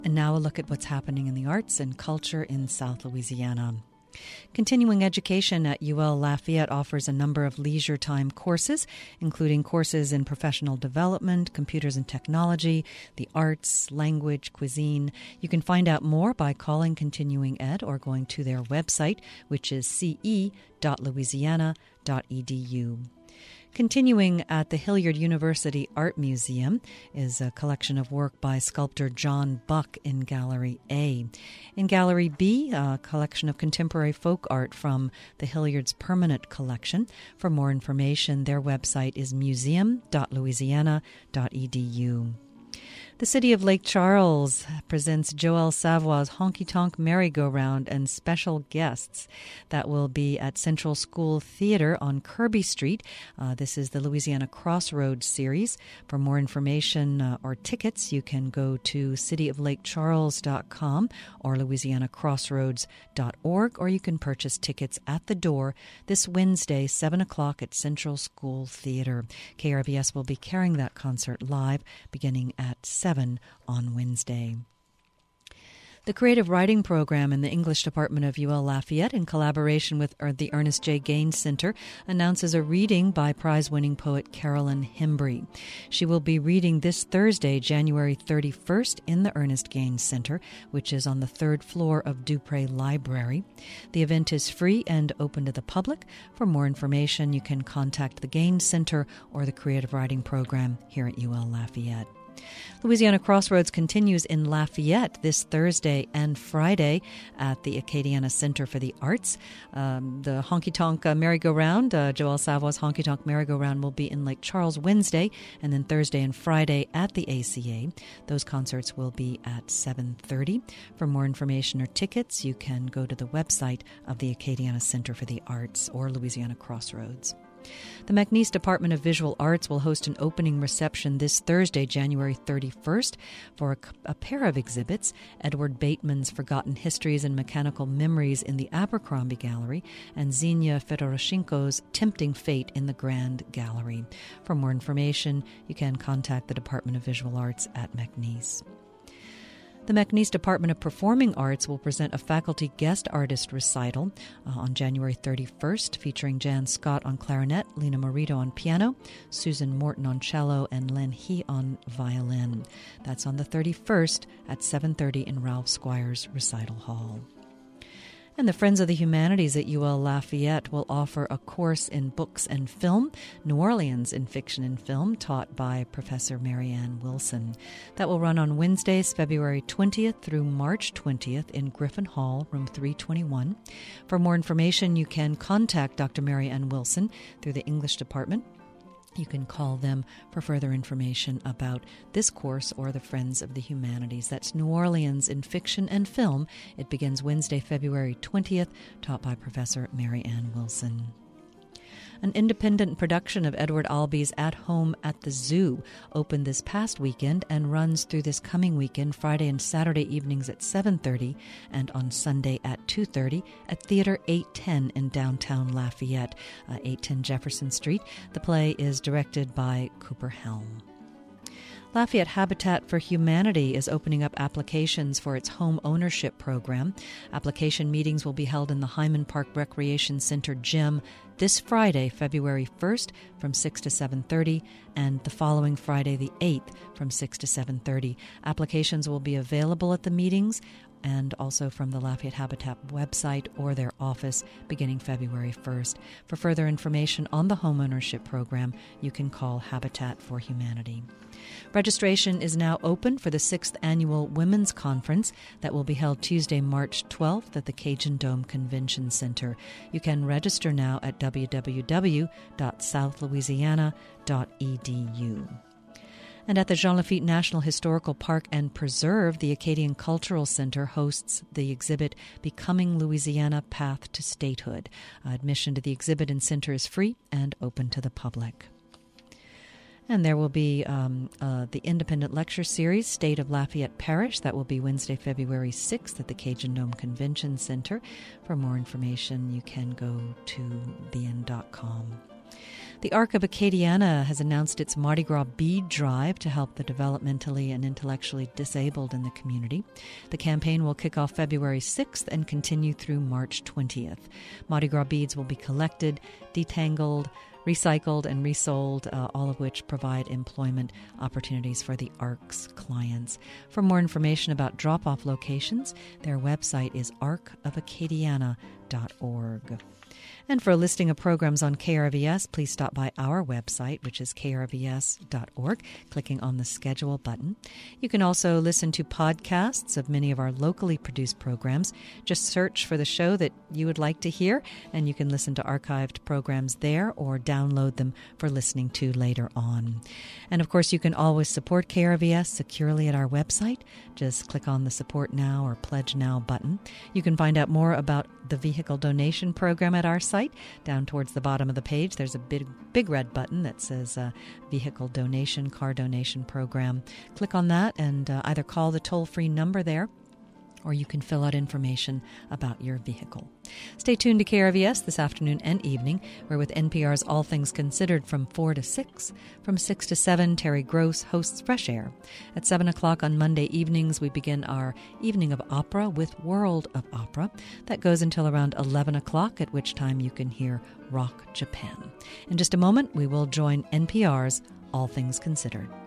And now a look at what's happening in the arts and culture in South Louisiana. Continuing education at UL Lafayette offers a number of leisure time courses, including courses in professional development, computers and technology, the arts, language, cuisine. You can find out more by calling Continuing Ed or going to their website, which is ce.louisiana.edu. Continuing at the Hilliard University Art Museum is a collection of work by sculptor John Buck in Gallery A. In Gallery B, a collection of contemporary folk art from the Hilliard's permanent collection. For more information, their website is museum.louisiana.edu. The City of Lake Charles presents Joel Savoy's Honky Tonk Merry-Go-Round and special guests. That will be at Central School Theater on Kirby Street. This is the Louisiana Crossroads series. For more information or tickets, you can go to cityoflakecharles.com or louisianacrossroads.org, or you can purchase tickets at the door this Wednesday, 7 o'clock at Central School Theater. KRBS will be carrying that concert live beginning at 7 on Wednesday. The Creative Writing Program in the English Department of UL Lafayette, in collaboration with the Ernest J. Gaines Center, announces a reading by prize-winning poet Carolyn Hembree. She will be reading this Thursday, January 31st, in the Ernest Gaines Center, which is on the third floor of Dupré Library. The event is free and open to the public. For more information, you can contact the Gaines Center or the Creative Writing Program here at UL Lafayette. Louisiana Crossroads continues in Lafayette this Thursday and Friday at the Acadiana Center for the Arts. The Honky Tonk Merry-Go-Round, Joel Savoy's Honky Tonk Merry-Go-Round, will be in Lake Charles Wednesday, and then Thursday and Friday at the ACA. Those concerts will be at 7:30. For more information or tickets, you can go to the website of the Acadiana Center for the Arts or Louisiana Crossroads. The McNeese Department of Visual Arts will host an opening reception this Thursday, January 31st, for a pair of exhibits, Edward Bateman's Forgotten Histories and Mechanical Memories in the Abercrombie Gallery and Xenia Fedoroshenko's Tempting Fate in the Grand Gallery. For more information, you can contact the Department of Visual Arts at McNeese. The McNeese Department of Performing Arts will present a faculty guest artist recital on January 31st, featuring Jan Scott on clarinet, Lena Morito on piano, Susan Morton on cello, and Len He on violin. That's on the 31st at 7:30 in Ralph Squires Recital Hall. And the Friends of the Humanities at UL Lafayette will offer a course in books and film, New Orleans in Fiction and Film, taught by Professor Marianne Wilson. That will run on Wednesdays, February 20th through March 20th in Griffin Hall, room 321. For more information, you can contact Dr. Marianne Wilson through the English department. You can call them for further information about this course or the Friends of the Humanities. That's New Orleans in Fiction and Film. It begins Wednesday, February 20th, taught by Professor Marianne Wilson. An independent production of Edward Albee's At Home at the Zoo opened this past weekend and runs through this coming weekend, Friday and Saturday evenings at 7:30 and on Sunday at 2:30 at Theater 810 in downtown Lafayette, 810 Jefferson Street. The play is directed by Cooper Helm. Lafayette Habitat for Humanity is opening up applications for its home ownership program. Application meetings will be held in the Hyman Park Recreation Center gym this Friday, February 1st from 6 to 7:30, and the following Friday, the 8th, from 6 to 7:30. Applications will be available at the meetings and also from the Lafayette Habitat website or their office beginning February 1st. For further information on the homeownership program, you can call Habitat for Humanity. Registration is now open for the 6th Annual Women's Conference that will be held Tuesday, March 12th at the Cajun Dome Convention Center. You can register now at www.southlouisiana.edu. And at the Jean Lafitte National Historical Park and Preserve, the Acadian Cultural Center hosts the exhibit Becoming Louisiana: Path to Statehood. Admission to the exhibit and center is free and open to the public. And there will be the independent lecture series, State of Lafayette Parish. That will be Wednesday, February 6th at the Cajun Dome Convention Center. For more information, you can go to bn.com. The Arc of Acadiana has announced its Mardi Gras bead drive to help the developmentally and intellectually disabled in the community. The campaign will kick off February 6th and continue through March 20th. Mardi Gras beads will be collected, detangled, recycled, and resold, all of which provide employment opportunities for the ARC's clients. For more information about drop-off locations, their website is arcofacadiana.org. And for a listing of programs on KRVS, please stop by our website, which is krvs.org, clicking on the Schedule button. You can also listen to podcasts of many of our locally produced programs. Just search for the show that you would like to hear, and you can listen to archived programs there or download them for listening to later on. And of course, you can always support KRVS securely at our website. Just click on the Support Now or Pledge Now button. You can find out more about the vehicle donation program at our site. Down towards the bottom of the page, there's a big red button that says Vehicle Donation, Car Donation Program. Click on that and either call the toll-free number there, or you can fill out information about your vehicle. Stay tuned to KRVS this afternoon and evening. We're with NPR's All Things Considered from 4 to 6. From 6 to 7, Terry Gross hosts Fresh Air. At 7 o'clock on Monday evenings, we begin our Evening of Opera with World of Opera. That goes until around 11 o'clock, at which time you can hear Rock Japan. In just a moment, we will join NPR's All Things Considered.